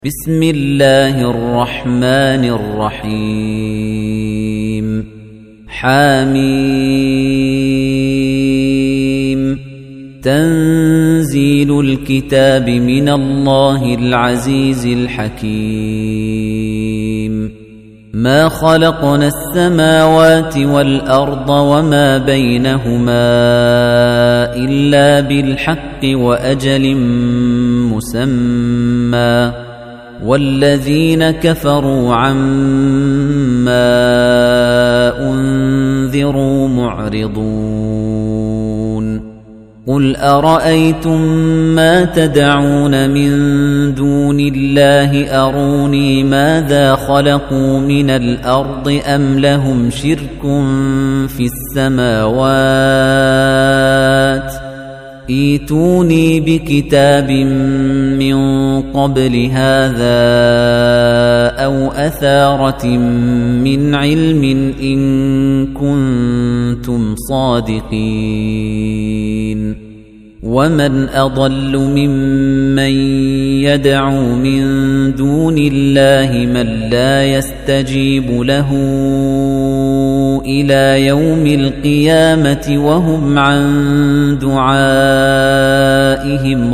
بسم الله الرحمن الرحيم حميم تنزيل الكتاب من الله العزيز الحكيم ما خلقنا السماوات والأرض وما بينهما إلا بالحق وأجل مسمى والذين كفروا عما أنذروا معرضون قل أرأيتم ما تدعون من دون الله أروني ماذا خلقوا من الأرض أم لهم شرك في السماوات ايتوني بكتاب من قبل هذا أو أثارة من علم إن كنتم صادقين ومن أضل ممن يدعو من دون الله من لا يستجيب له إلى يوم القيامة وهم عن دعائهم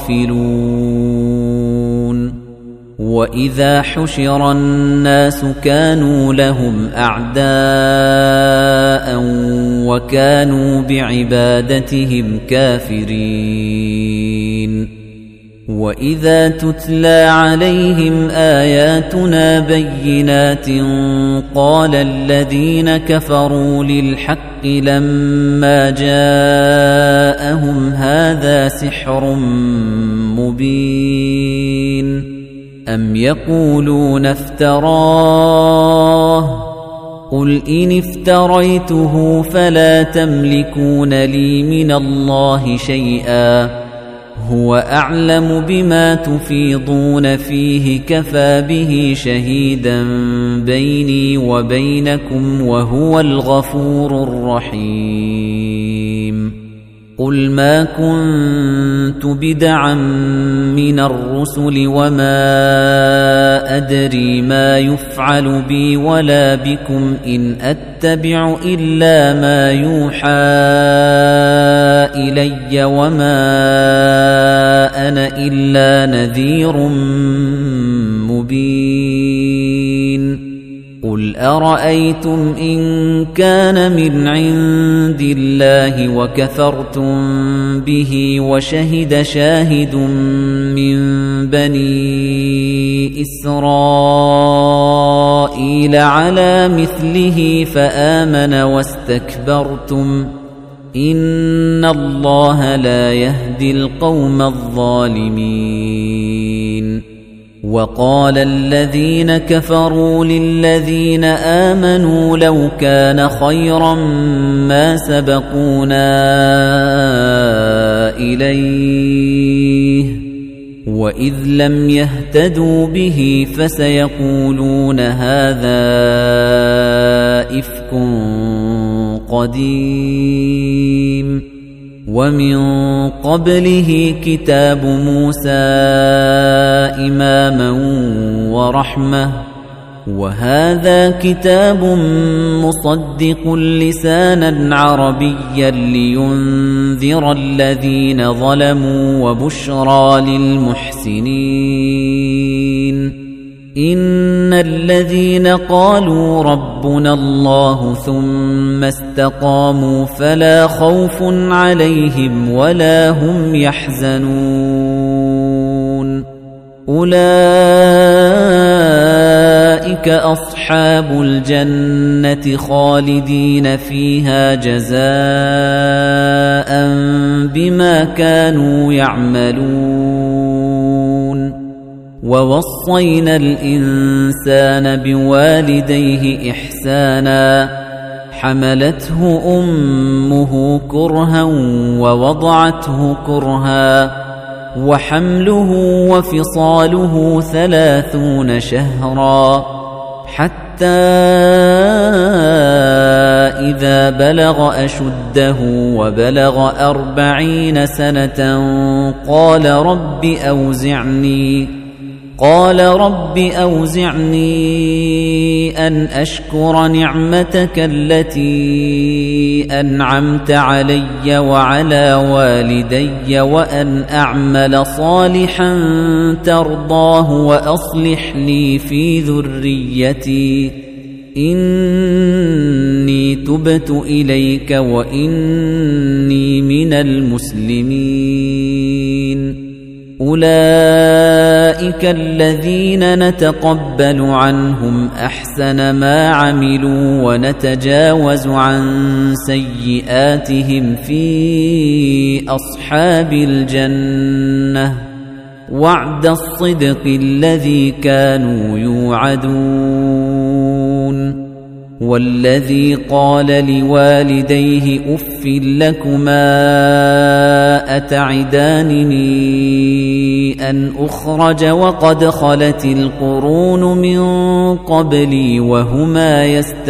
غافلون وإذا حشر الناس كانوا لهم أعداء وكانوا بعبادتهم كافرين وإذا تتلى عليهم آياتنا بينات قال الذين كفروا للحق لما جاءهم هذا سحر مبين أم يقولون افتراه قل إن افتريته فلا تملكون لي من الله شيئا هو أعلم بما تفيضون فيه كفى به شهيدا بيني وبينكم وهو الغفور الرحيم قل ما كنت بدعا من الرسل وما أدري ما يفعل بي ولا بكم إن أتبع إلا ما يوحى إلي وما أنا إلا نذير مبين قل أرأيتم إن كان من عند الله وكفرتم به وشهد شاهد من بني إسرائيل على مثله فآمن واستكبرتم إن الله لا يهدي القوم الظالمين وقال الذين كفروا للذين آمنوا لو كان خيرا ما سبقونا إليه وإذ لم يهتدوا به فسيقولون هذا إفك قديم ومن قبله كتاب موسى إماما ورحمة وهذا كتاب مصدق لسانا عربيا لينذر الذين ظلموا وبشرى للمحسنين إن الذين قالوا ربنا الله ثم استقاموا فلا خوف عليهم ولا هم يحزنون أولئك أصحاب الجنة خالدين فيها جزاء بما كانوا يعملون ووصينا الإنسان بوالديه إحسانا حملته أمه كرها ووضعته كرها وحمله وفصاله 30 شهرا حتى إذا بلغ أشده وبلغ 40 سنة قال رب أوزعني قال رب أوزعني أن أشكر نعمتك التي أنعمت علي وعلى والدي وأن أعمل صالحا ترضاه وأصلح لي في ذريتي إني تبت إليك وإني من المسلمين أولئك الذين نتقبل عنهم أحسن ما عملوا ونتجاوز عن سيئاتهم في أصحاب الجنة وعد الصدق الذي كانوا يوعدون والذي قال لوالديه أف لكما أتعدانني أن أخرج وقد خلت القرون من قبلي وهما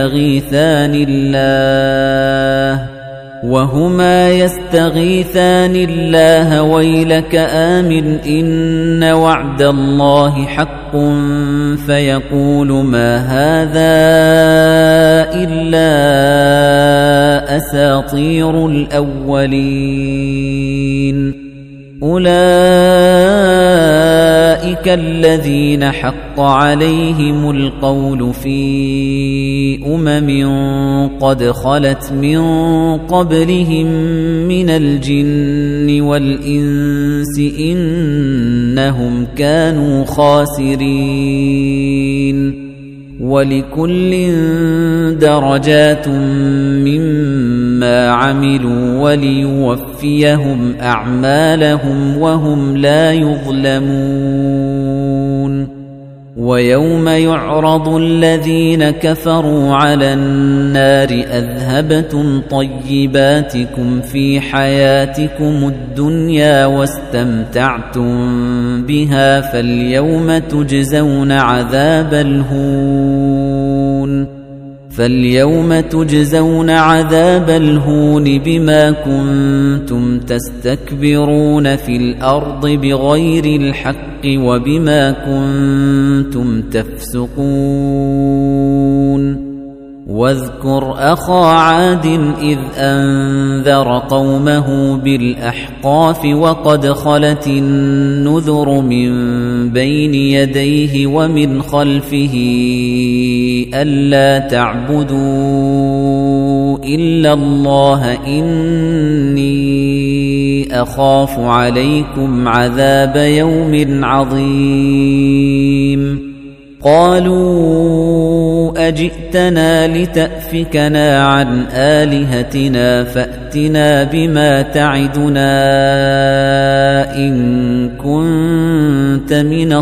يستغيثان الله ويلك آمن إن وعد الله حق فيقول ما هذا إلا أساطير الأولين أولئك الذين حق عليهم القول في قد خلت من قبلهم من الجن والإنس إنهم كانوا خاسرين ولكل درجات مما عملوا وليوفيهم أعمالهم وهم لا يظلمون ويوم يعرض الذين كفروا على النار أذهبتم طيباتكم في حياتكم الدنيا واستمتعتم بها فاليوم تجزون عذاب الهون بما كنتم تستكبرون في الأرض بغير الحق وبما كنتم تفسقون واذكر أخا عاد إذ أنذر قومه بالأحقاف وقد خلت النذر من بين يديه ومن خلفه ألا تعبدوا إلا الله إني أخاف عليكم عذاب يوم عظيم قالوا أجئتنا لتأفكنا عن آلهتنا فأتنا بما تعدنا إن كنت من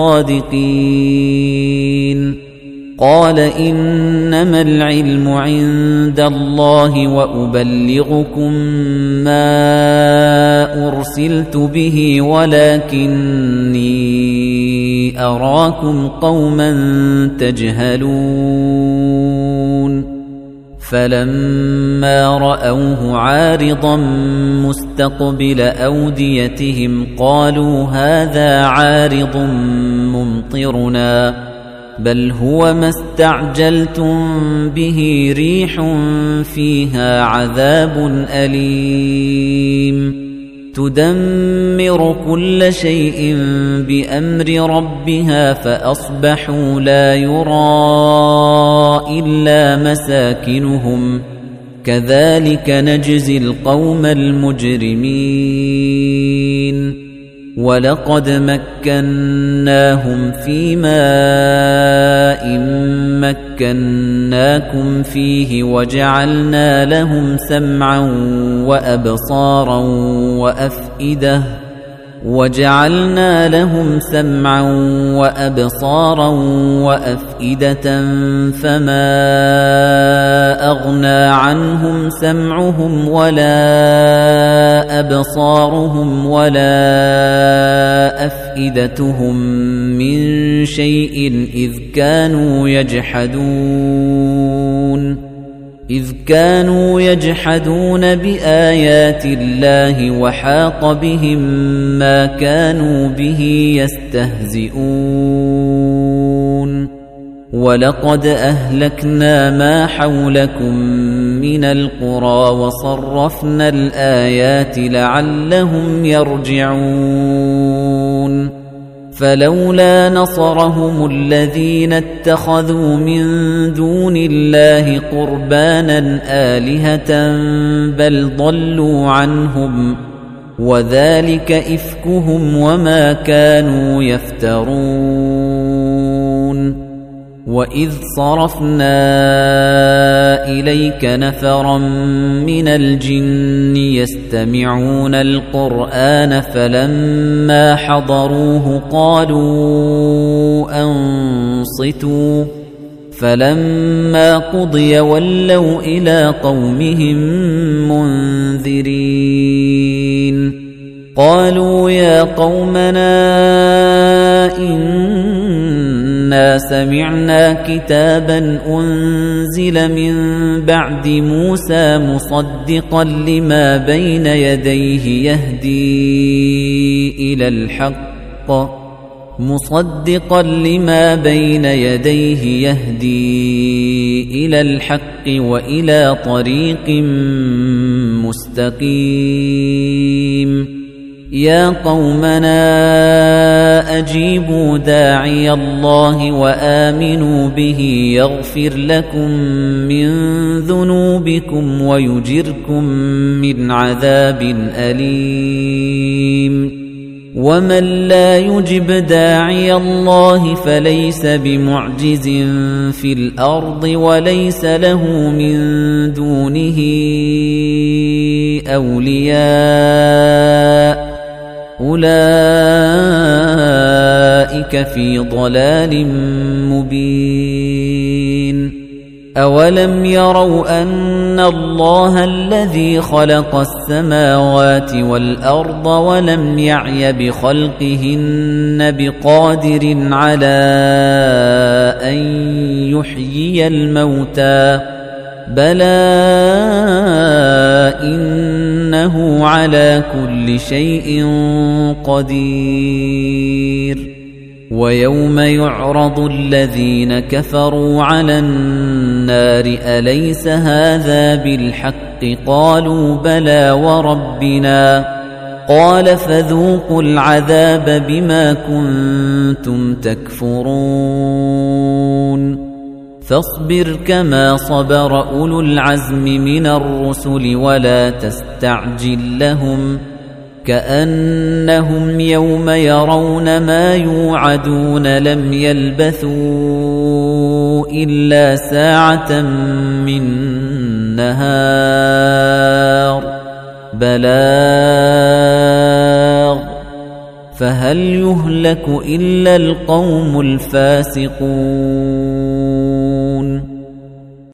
الصادقين قال إنما العلم عند الله وأبلغكم ما أرسلت به ولكني أراكم قوما تجهلون فلما رأوه عارضا مستقبل أوديتهم قالوا هذا عارض ممطرنا بل هو ما استعجلتم به ريح فيها عذاب أليم تدمر كل شيء بأمر ربها فأصبحوا لا يرى إلا مساكنهم كذلك نجزي القوم المجرمين ولقد مكناهم في ماء مكناكم فيه وجعلنا لهم سمعا وأبصارا وأفئدة فما أغنى عنهم سمعهم ولا أبصارهم ولا أفئدتهم من شيء إذ كانوا يجحدون إذ كانوا يجحدون بآيات الله وحاق بهم ما كانوا به يستهزئون ولقد أهلكنا ما حولكم من القرى وصرفنا الآيات لعلهم يرجعون فلولا نصرهم الذين اتخذوا من دون الله قربانا آلهة بل ضلوا عنهم وذلك إفكهم وما كانوا يفترون وإذ صرفنا إليك نفرا من الجن يستمعون القرآن فلما حضروه قالوا أنصتوا فلما قضي ولوا إلى قومهم منذرين قالوا يا قومنا إنا سمعنا كتابا أنزل من بعد موسى مصدقا لما بين يديه يهدي إلى الحق وإلى طريق مستقيم يا قومنا أجيبوا داعي الله وآمنوا به يغفر لكم من ذنوبكم ويجركم من عذاب أليم ومن لا يجب داعي الله فليس بمعجز في الأرض وليس له من دونه أولياء أولئك في ضلال مبين أولم يروا أن الله الذي خلق السماوات والأرض ولم يعي بخلقهن بقادر على أن يحيي الموتى بلى إنه على كل شيء قدير ويوم يعرض الذين كفروا على النار أليس هذا بالحق قالوا بلى وربنا قال فذوقوا العذاب بما كنتم تكفرون فاصبر كما صبر أولو العزم من الرسل ولا تستعجل لهم كأنهم يوم يرون ما يوعدون لم يلبثوا إلا ساعة من نهار بلاغ فهل يهلك إلا القوم الفاسقون